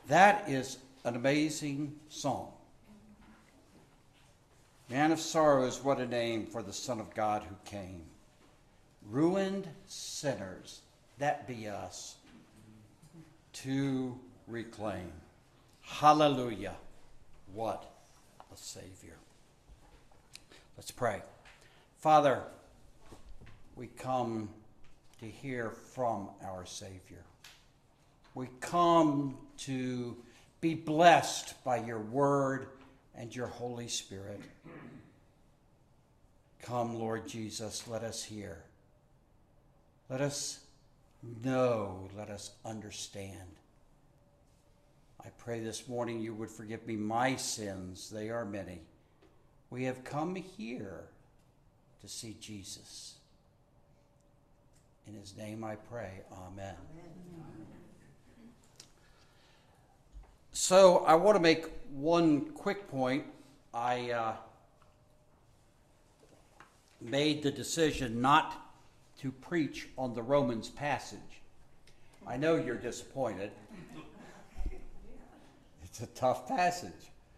That is an amazing song. Man of Sorrows, what a name for the Son of God who came. Ruined sinners, that be us, to reclaim. Hallelujah. What a Savior. Let's pray. Father, we come to hear from our Savior. We come to be blessed by your word and your Holy Spirit. Come, Lord Jesus, let us hear. Let us know, let us understand. I pray this morning you would forgive me my sins. They are many. We have come here to see Jesus. In his name I pray, amen. So I want to make one quick point. I made the decision not to preach on the Romans passage. I know you're disappointed. It's a tough passage.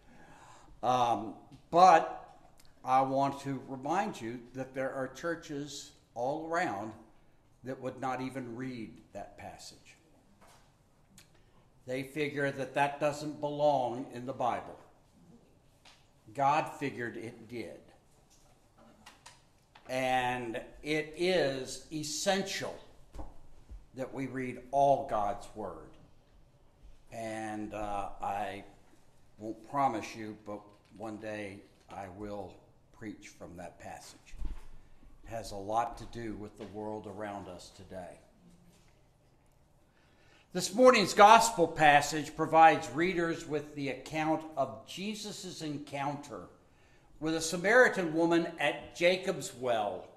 But I want to remind you that there are churches all around that would not even read that passage. They figure that that doesn't belong in the Bible. God figured it did. And it is essential that we read all God's Word. And I won't promise you, but one day I will preach from that passage. It has a lot to do with the world around us today. This morning's gospel passage provides readers with the account of Jesus' encounter with a Samaritan woman at Jacob's well.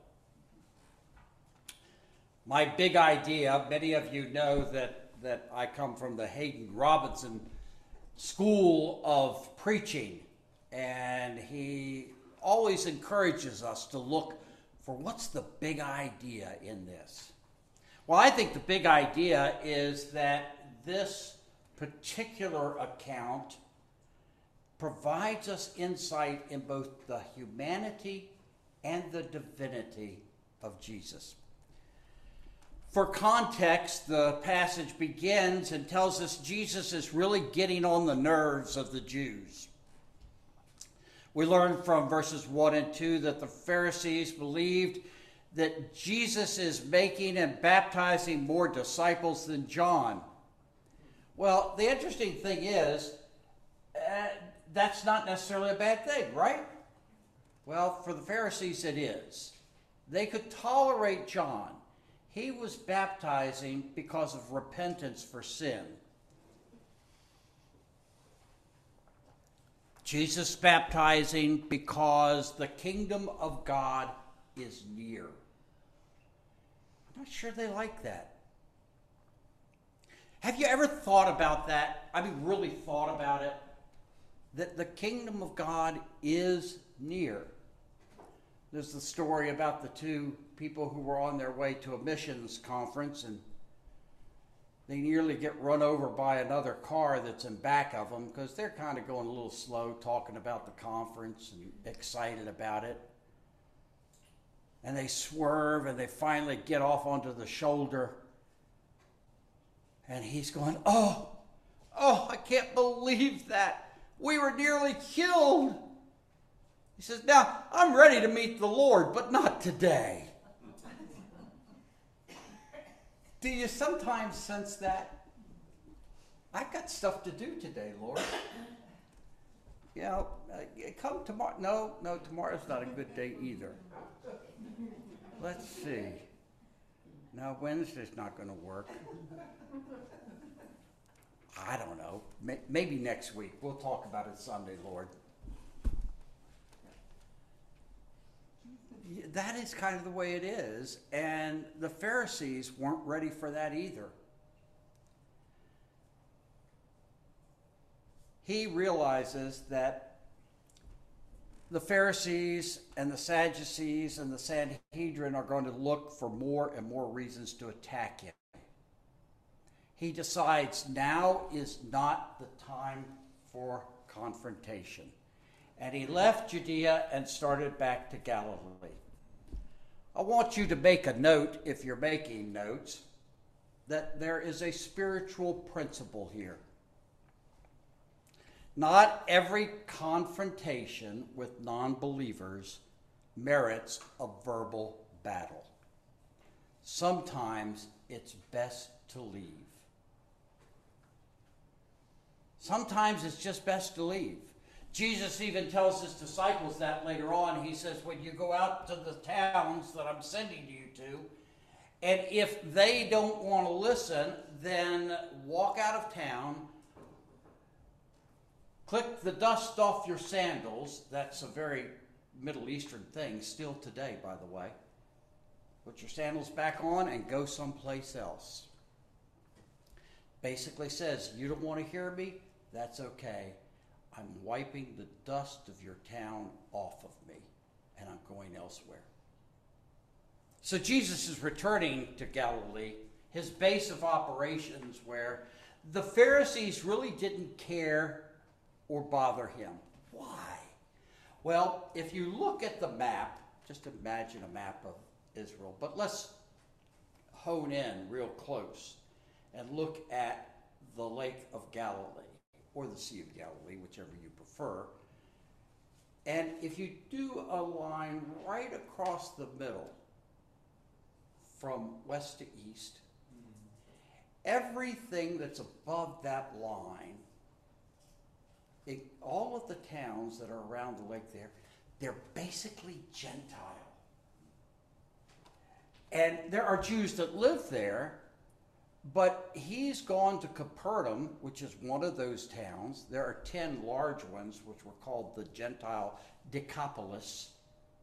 My big idea, many of you know that I come from the Hayden Robinson School of Preaching, and he always encourages us to look for what's the big idea in this. Well, I think the big idea is that this particular account provides us insight in both the humanity and the divinity of Jesus. For context, the passage begins and tells us Jesus is really getting on the nerves of the Jews. We learn from verses 1 and 2 that the Pharisees believed that Jesus is making and baptizing more disciples than John. Well, the interesting thing is, that's not necessarily a bad thing, right? Well, for the Pharisees it is. They could tolerate John. He was baptizing because of repentance for sin. Jesus baptizing because the kingdom of God is near. I'm not sure they like that. Have you ever thought about that? I mean, really thought about it? That the kingdom of God is near. There's the story about the two people who were on their way to a missions conference, and they nearly get run over by another car that's in back of them because they're kind of going a little slow, talking about the conference and excited about it. And they swerve and they finally get off onto the shoulder. And he's going, oh, I can't believe that. We were nearly killed. He says, now, I'm ready to meet the Lord, but not today. Do you sometimes sense that? I've got stuff to do today, Lord. You know, come tomorrow. No, tomorrow's not a good day either. Let's see. No, Wednesday's not going to work. I don't know. Maybe next week. We'll talk about it Sunday, Lord. That is kind of the way it is. And the Pharisees weren't ready for that either. He realizes that the Pharisees and the Sadducees and the Sanhedrin are going to look for more and more reasons to attack him. he decides now is not the time for confrontation. And he left Judea and started back to Galilee. I want you to make a note, if you're making notes, that there is a spiritual principle here. Not every confrontation with non-believers merits a verbal battle. Sometimes it's best to leave. Sometimes it's just best to leave. Jesus even tells his disciples that later on. He says, when you go out to the towns that I'm sending you to, and if they don't want to listen, then walk out of town, click the dust off your sandals. That's a very Middle Eastern thing, still today, by the way. Put your sandals back on and go someplace else. Basically says, you don't want to hear me? That's okay. I'm wiping the dust of your town off of me, and I'm going elsewhere. So Jesus is returning to Galilee, his base of operations, where the Pharisees really didn't care or bother him. Why? Well, if you look at the map, just imagine a map of Israel, but let's hone in real close and look at the Lake of Galilee, or the Sea of Galilee, whichever you prefer. And if you do a line right across the middle, from west to east, everything that's above that line, all of the towns that are around the lake there, they're basically Gentile. And there are Jews that live there, but he's gone to Capernaum, which is one of those towns. There are 10 large ones, which were called the Gentile Decapolis.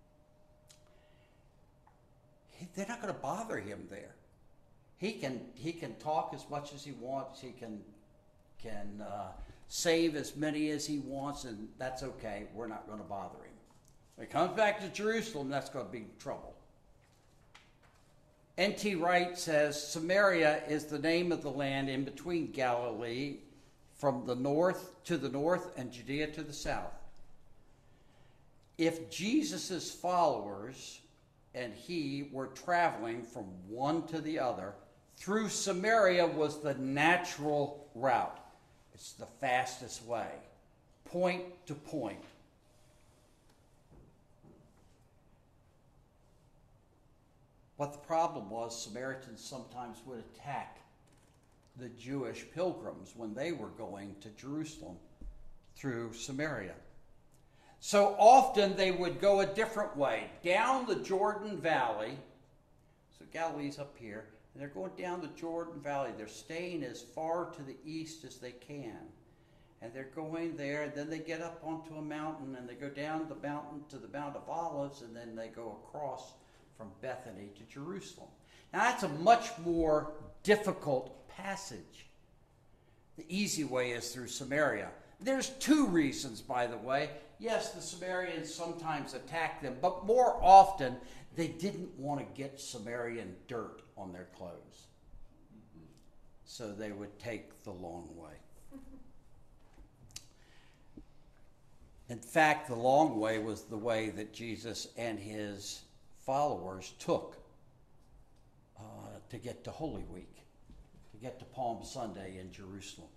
They're not going to bother him there. He can talk as much as he wants. He can save as many as he wants, and that's okay. We're not going to bother him. When he comes back to Jerusalem, that's going to be trouble. N.T. Wright says, Samaria is the name of the land in between Galilee from the north and Judea to the south. If Jesus' followers and he were traveling from one to the other, through Samaria was the natural route. It's the fastest way, point to point. But the problem was Samaritans sometimes would attack the Jewish pilgrims when they were going to Jerusalem through Samaria. So often they would go a different way, down the Jordan Valley. So Galilee's up here, and they're going down the Jordan Valley. They're staying as far to the east as they can. And they're going there, and then they get up onto a mountain, and they go down the mountain to the Mount of Olives, and then they go across from Bethany to Jerusalem. Now that's a much more difficult passage. The easy way is through Samaria. There's two reasons, by the way. Yes, the Samaritans sometimes attacked them, but more often they didn't want to get Samaritan dirt on their clothes. So they would take the long way. In fact, the long way was the way that Jesus and his followers took to get to Holy Week, to get to Palm Sunday in Jerusalem.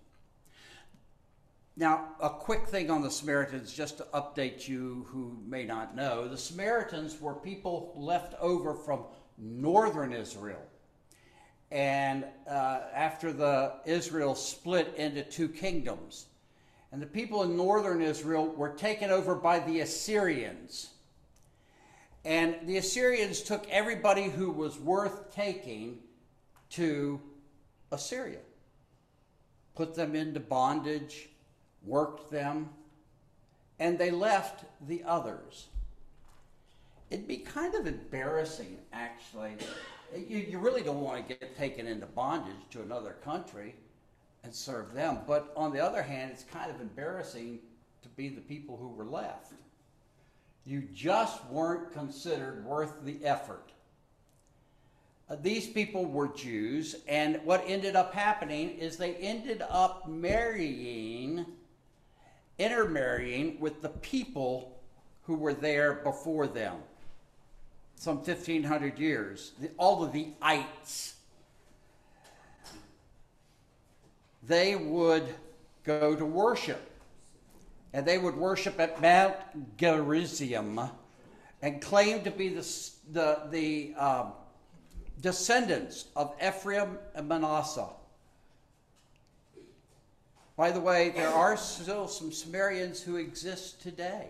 Now, a quick thing on the Samaritans, just to update you who may not know. The Samaritans were people left over from northern Israel. And after Israel split into two kingdoms. And the people in northern Israel were taken over by the Assyrians. And the Assyrians took everybody who was worth taking to Assyria, put them into bondage, worked them, and they left the others. It'd be kind of embarrassing, actually. You really don't want to get taken into bondage to another country and serve them. But on the other hand, it's kind of embarrassing to be the people who were left. You just weren't considered worth the effort. these people were Jews, and what ended up happening is they ended up intermarrying with the people who were there before them. Some 1,500 years. All of the ites. They would go to worship. And they would worship at Mount Gerizim and claim to be the descendants of Ephraim and Manasseh. By the way, there are still some Sumerians who exist today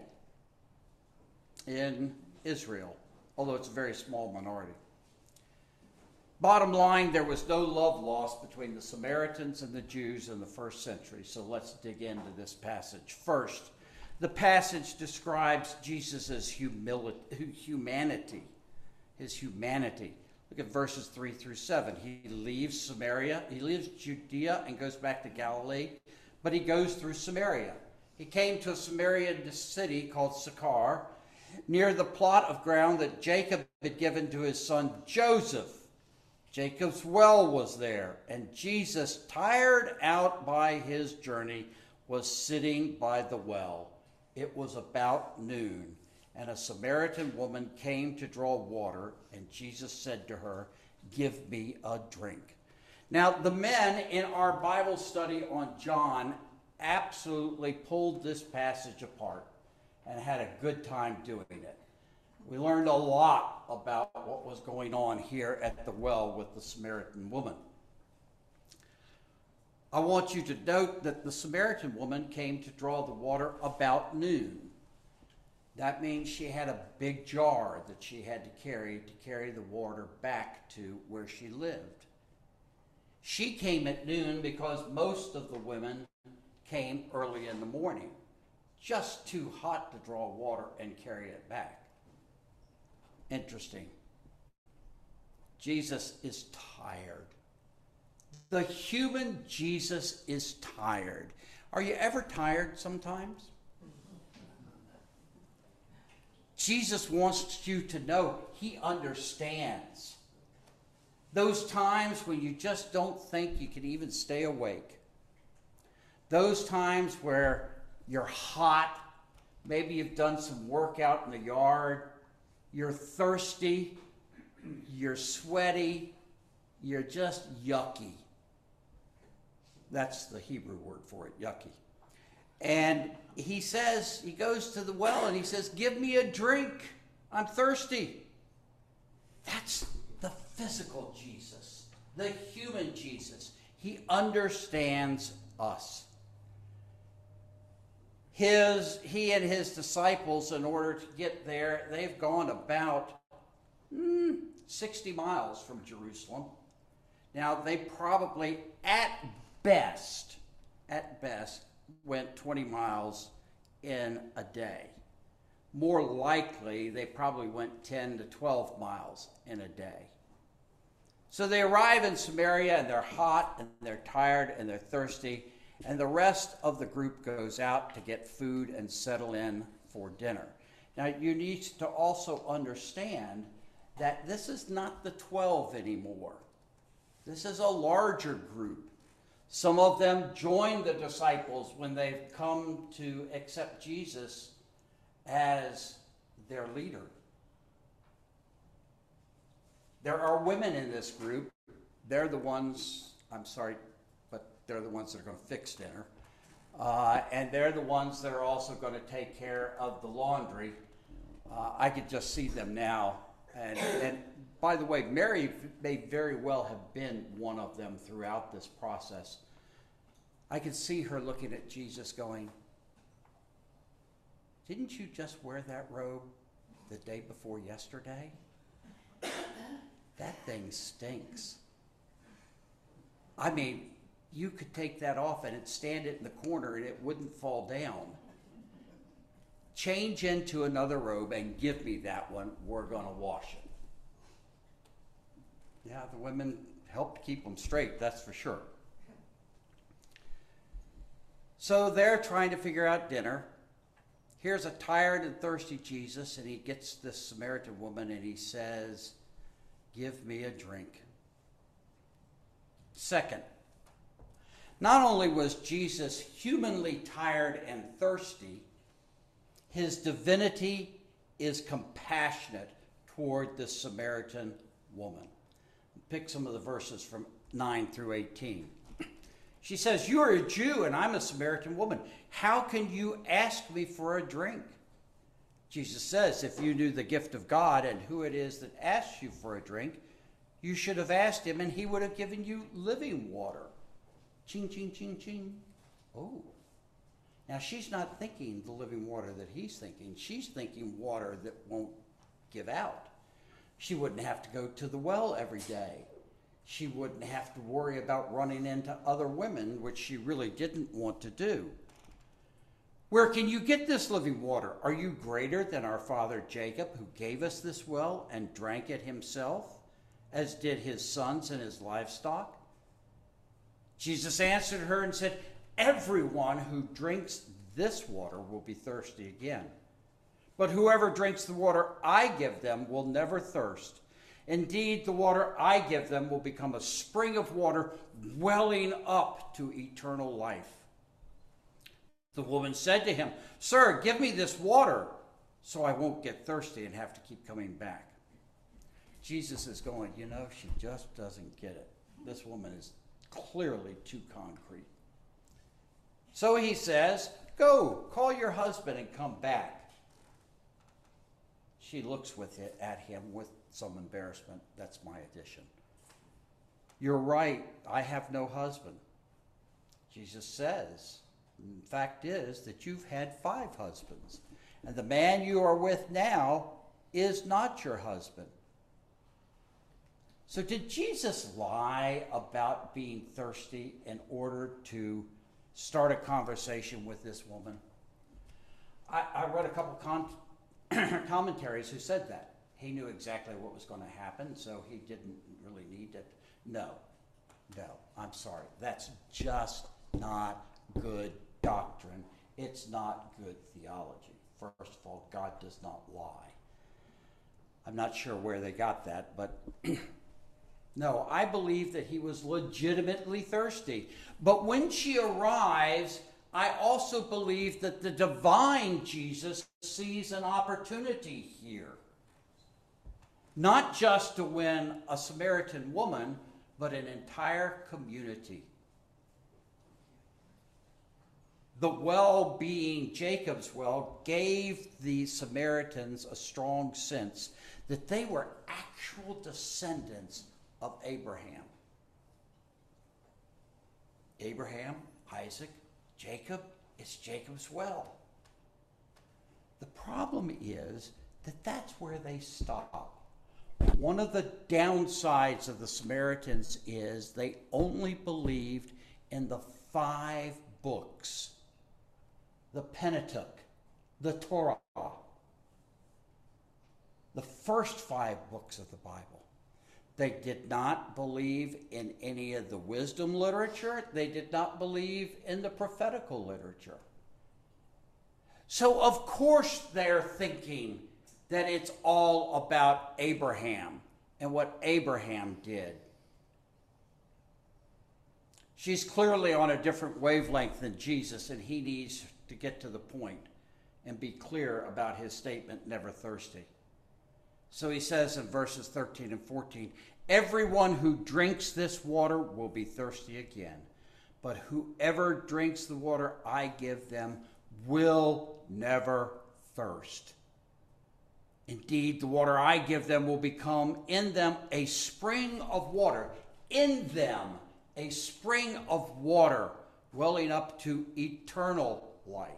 in Israel, although it's a very small minority. Bottom line, there was no love lost between the Samaritans and the Jews in the first century. So let's dig into this passage. First, the passage describes Jesus' humanity, his humanity. Look at verses 3 through 7. He leaves Samaria, he leaves Judea and goes back to Galilee, but he goes through Samaria. He came to a Samaritan city called Sychar, near the plot of ground that Jacob had given to his son Joseph. Jacob's well was there, and Jesus, tired out by his journey, was sitting by the well. It was about noon, and a Samaritan woman came to draw water, and Jesus said to her, "Give me a drink." Now, the men in our Bible study on John absolutely pulled this passage apart and had a good time doing it. We learned a lot about what was going on here at the well with the Samaritan woman. I want you to note that the Samaritan woman came to draw the water about noon. That means she had a big jar that she had to carry the water back to where she lived. She came at noon because most of the women came early in the morning. Just too hot to draw water and carry it back. Interesting. Jesus is tired. The human Jesus is tired. Are you ever tired sometimes? Jesus wants you to know he understands. Those times when you just don't think you can even stay awake. Those times where you're hot, maybe you've done some work out in the yard, you're thirsty, you're sweaty, you're just yucky. That's the Hebrew word for it, yucky. And he goes to the well and he says, "Give me a drink. I'm thirsty." That's the physical Jesus, the human Jesus. He understands us. He and his disciples, in order to get there, they've gone about 60 miles from Jerusalem. Now, they probably, at best, went 20 miles in a day. More likely, they probably went 10 to 12 miles in a day. So they arrive in Samaria, and they're hot, and they're tired, and they're thirsty, and the rest of the group goes out to get food and settle in for dinner. Now, you need to also understand that this is not the 12 anymore. This is a larger group. Some of them joined the disciples when they've come to accept Jesus as their leader. There are women in this group. They're the ones, they're the ones that are going to fix dinner. And they're the ones that are also going to take care of the laundry. I could just see them now. And by the way, Mary may very well have been one of them throughout this process. I could see her looking at Jesus going, "Didn't you just wear that robe the day before yesterday? That thing stinks." I mean, you could take that off and stand it in the corner and it wouldn't fall down. Change into another robe and give me that one. We're going to wash it. Yeah, the women helped keep them straight, that's for sure. So they're trying to figure out dinner. Here's a tired and thirsty Jesus, and he gets this Samaritan woman and he says, give me a drink. Second, not only was Jesus humanly tired and thirsty, his divinity is compassionate toward the Samaritan woman. Pick some of the verses from 9 through 18. She says, "You are a Jew and I'm a Samaritan woman. How can you ask me for a drink?" Jesus says, "If you knew the gift of God and who it is that asks you for a drink, you should have asked him and he would have given you living water." Ching, ching, ching, ching. Oh. Now she's not thinking the living water that he's thinking. She's thinking water that won't give out. She wouldn't have to go to the well every day. She wouldn't have to worry about running into other women, which she really didn't want to do. "Where can you get this living water? Are you greater than our father Jacob, who gave us this well and drank it himself, as did his sons and his livestock?" Jesus answered her and said, "Everyone who drinks this water will be thirsty again. But whoever drinks the water I give them will never thirst. Indeed, the water I give them will become a spring of water welling up to eternal life." The woman said to him, "Sir, give me this water so I won't get thirsty and have to keep coming back." Jesus is going, she just doesn't get it. This woman is clearly too concrete. So he says, "Go, call your husband and come back." She looks at him with some embarrassment. That's my addition. "You're right, I have no husband." Jesus says, "The fact is that you've had 5 husbands, and the man you are with now is not your husband." So did Jesus lie about being thirsty in order to start a conversation with this woman? I read a couple commentaries who said that. He knew exactly what was going to happen, so he didn't really need to. No, I'm sorry. That's just not good doctrine. It's not good theology. First of all, God does not lie. I'm not sure where they got that, but no, I believe that he was legitimately thirsty. But when she arrives, I also believe that the divine Jesus sees an opportunity here. Not just to win a Samaritan woman, but an entire community. The well being Jacob's well gave the Samaritans a strong sense that they were actual descendants of Abraham. Abraham, Isaac, Jacob, it's Jacob's well. The problem is that that's where they stop. One of the downsides of the Samaritans is they only believed in the 5 books. The Pentateuch, the Torah, the first 5 books of the Bible. They did not believe in any of the wisdom literature. They did not believe in the prophetical literature. So of course they're thinking that it's all about Abraham and what Abraham did. She's clearly on a different wavelength than Jesus, and he needs to get to the point and be clear about his statement, never thirsty. So he says in verses 13 and 14, "Everyone who drinks this water will be thirsty again, but whoever drinks the water I give them will never thirst. Indeed, the water I give them will become in them a spring of water, in them a spring of water welling up to eternal life."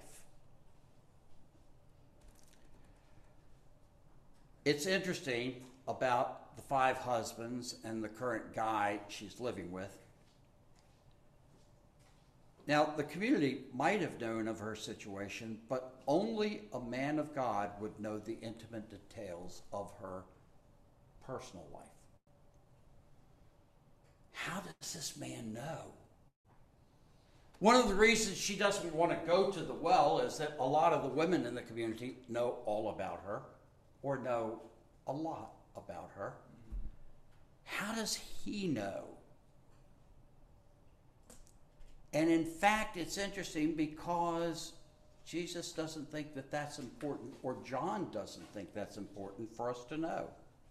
It's interesting about the 5 husbands and the current guy she's living with. Now, the community might have known of her situation, but only a man of God would know the intimate details of her personal life. How does this man know? One of the reasons she doesn't want to go to the well is that a lot of the women in the community know all about her or know a lot about her. How does he know? And in fact, it's interesting because Jesus doesn't think that that's important, or John doesn't think that's important for us to know.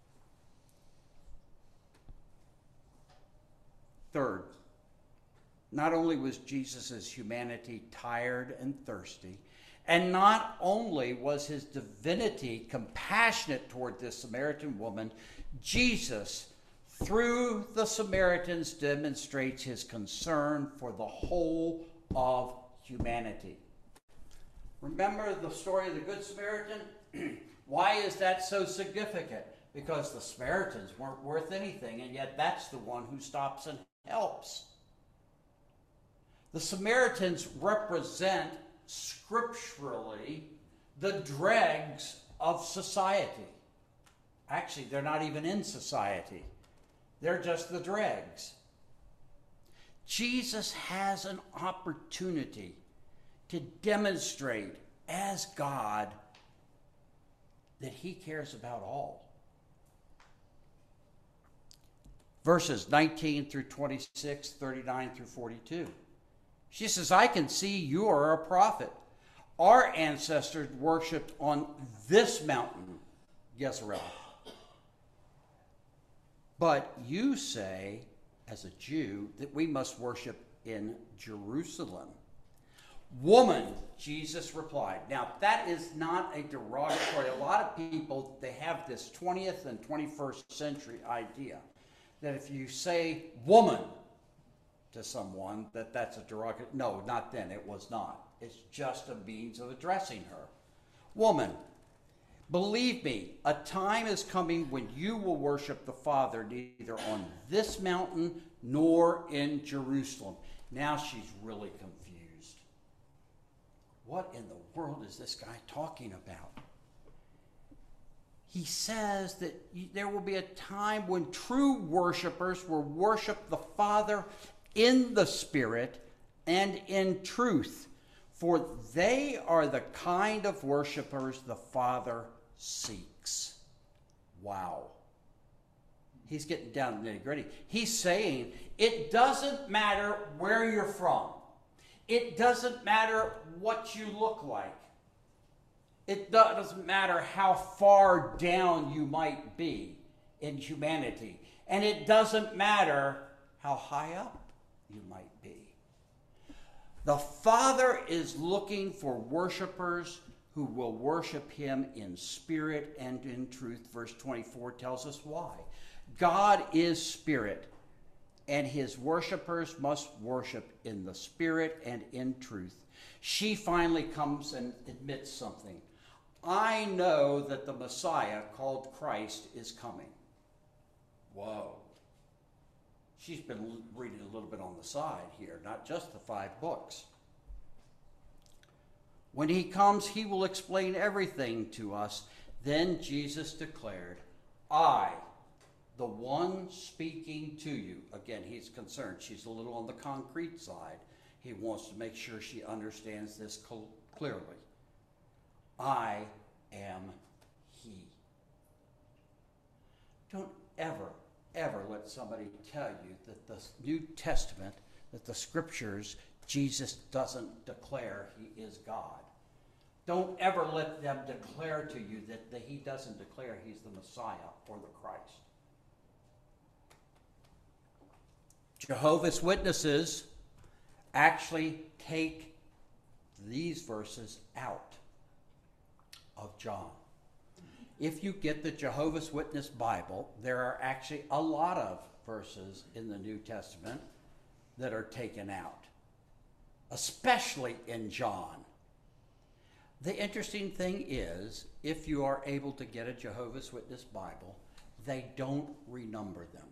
Third, not only was Jesus' humanity tired and thirsty, and not only was his divinity compassionate toward this Samaritan woman, Jesus, through the Samaritans, demonstrates his concern for the whole of humanity. Remember the story of the Good Samaritan? Why is that so significant? Because the Samaritans weren't worth anything, and yet that's the one who stops and helps. The Samaritans represent scripturally the dregs of society. Actually, they're not even in society. They're just the dregs. Jesus has an opportunity to demonstrate as God that he cares about all. Verses 19 through 26, 39 through 42. She says, I can see you are a prophet. Our ancestors worshipped on this mountain, Gezerah. But you say, as a Jew, that we must worship in Jerusalem. Woman, Jesus replied. Now, that is not a derogatory. A lot of people, they have this 20th and 21st century idea that if you say woman to someone, that's a derogatory. No, not then. It was not. It's just a means of addressing her. Woman, believe me, a time is coming when you will worship the Father neither on this mountain nor in Jerusalem. Now she's really confused. What in the world is this guy talking about? He says that there will be a time when true worshipers will worship the Father in the Spirit and in truth, for they are the kind of worshipers the Father seeks. Wow. He's getting down to the nitty-gritty. He's saying it doesn't matter where you're from. It doesn't matter what you look like. It doesn't matter how far down you might be in humanity. And it doesn't matter how high up you might be. The Father is looking for worshipers who will worship him in spirit and in truth. Verse 24 tells us why. God is spirit, and his worshipers must worship in the spirit and in truth. She finally comes and admits something. I know that the Messiah, called Christ, is coming. Whoa. She's been reading a little bit on the side here, not just the 5 books. When he comes, he will explain everything to us. Then Jesus declared, I, the one speaking to you. Again, he's concerned. She's a little on the concrete side. He wants to make sure she understands this clearly. I am he. Don't ever let somebody tell you that the New Testament, that the scriptures, Jesus doesn't declare he is God. Don't ever let them declare to you that he doesn't declare he's the Messiah or the Christ. Jehovah's Witnesses actually take these verses out of John. If you get the Jehovah's Witness Bible, there are actually a lot of verses in the New Testament that are taken out, especially in John. The interesting thing is, if you are able to get a Jehovah's Witness Bible, they don't renumber them.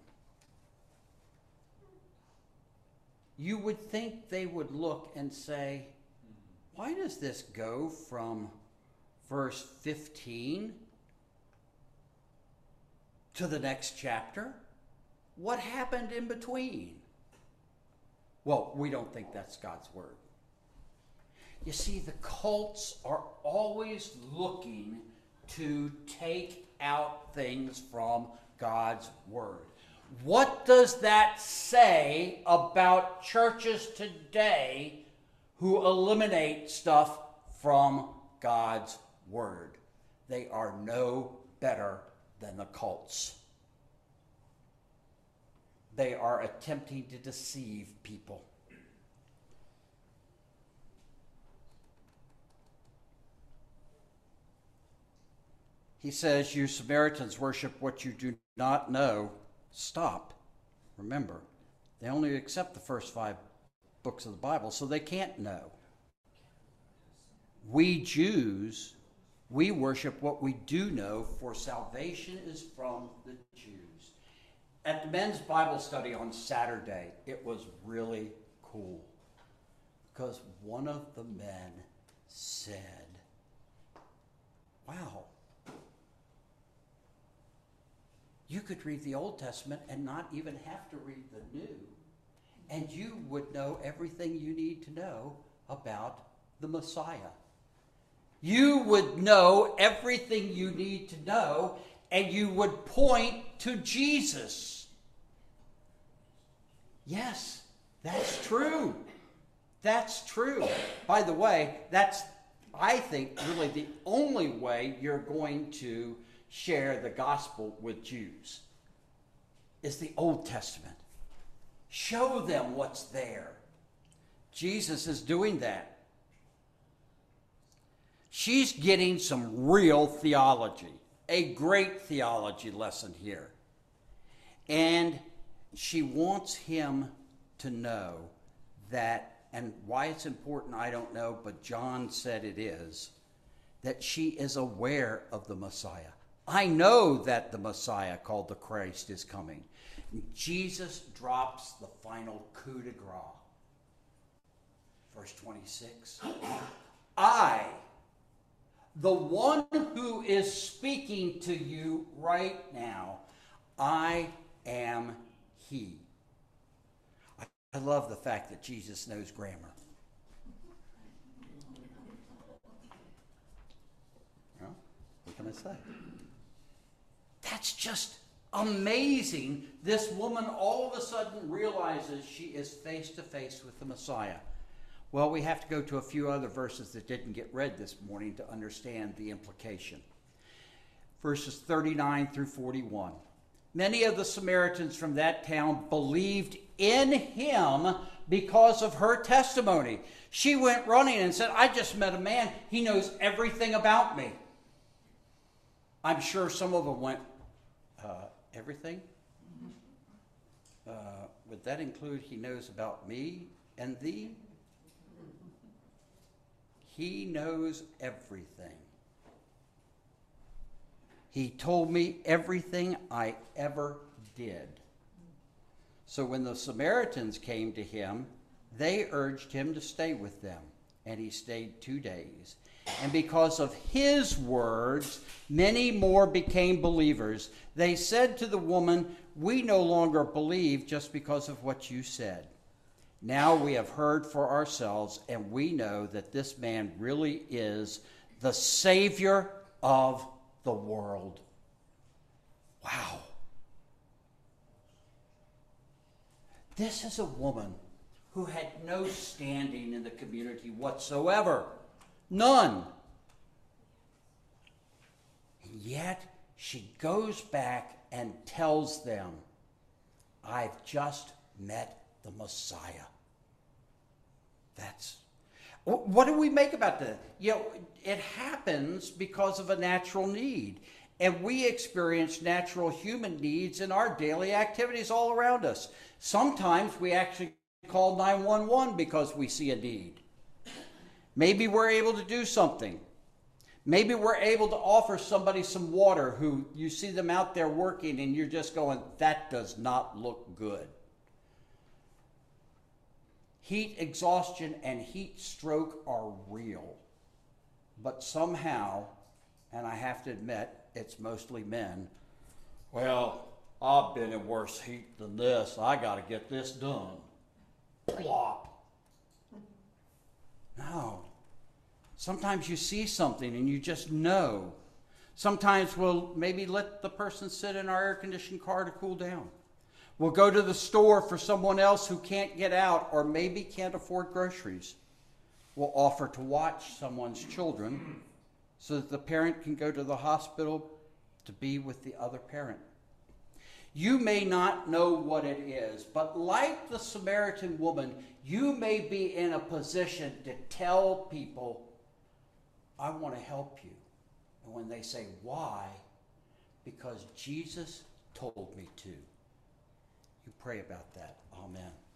You would think they would look and say, why does this go from verse 15 to the next chapter? What happened in between? Well, we don't think that's God's word. You see, the cults are always looking to take out things from God's word. What does that say about churches today who eliminate stuff from God's Word? They are no better than the cults. They are attempting to deceive people. He says, you Samaritans worship what you do not know. Stop. Remember, they only accept the first 5 books of the Bible, so they can't know. We Jews, we worship what we do know, for salvation is from the Jews. At the men's Bible study on Saturday, it was really cool because one of the men said, wow, you could read the Old Testament and not even have to read the New, and you would know everything you need to know about the Messiah. You would know everything you need to know, and you would point to Jesus. Yes, that's true. That's true. By the way, that's, I think, really the only way you're going to share the gospel with Jews is the Old Testament. Show them what's there. Jesus is doing that. She's getting some real theology, a great theology lesson here. And she wants him to know that, and why it's important, I don't know, but John said it is, that she is aware of the Messiah. I know that the Messiah, called the Christ, is coming. Jesus drops the final coup de grace. Verse 26. I, the one who is speaking to you right now, I am he. I love the fact that Jesus knows grammar. Well, what can I say? That's just amazing. This woman all of a sudden realizes she is face to face with the Messiah. Well, we have to go to a few other verses that didn't get read this morning to understand the implication. Verses 39 through 41. Many of the Samaritans from that town believed in him because of her testimony. She went running and said, I just met a man. He knows everything about me. I'm sure some of them went, everything? Would that include he knows about me and thee? He knows everything. He told me everything I ever did. So when the Samaritans came to him, they urged him to stay with them, and he stayed 2 days. And because of his words, many more became believers. They said to the woman, we no longer believe just because of what you said. Now we have heard for ourselves, and we know that this man really is the Savior of the world. Wow. This is a woman who had no standing in the community whatsoever. None. And yet she goes back and tells them, I've just met the Messiah. What do we make about that? It happens because of a natural need. And we experience natural human needs in our daily activities all around us. Sometimes we actually call 911 because we see a need. Maybe we're able to do something. Maybe we're able to offer somebody some water who you see them out there working and you're just going, that does not look good. Heat exhaustion and heat stroke are real. But somehow, and I have to admit, it's mostly men, well, I've been in worse heat than this. I got to get this done. Plop. No. Sometimes you see something and you just know. Sometimes we'll maybe let the person sit in our air-conditioned car to cool down. will go to the store for someone else who can't get out or maybe can't afford groceries, will offer to watch someone's children so that the parent can go to the hospital to be with the other parent. You may not know what it is, but like the Samaritan woman, you may be in a position to tell people, I want to help you. And when they say, why? Because Jesus told me to. You pray about that. Amen.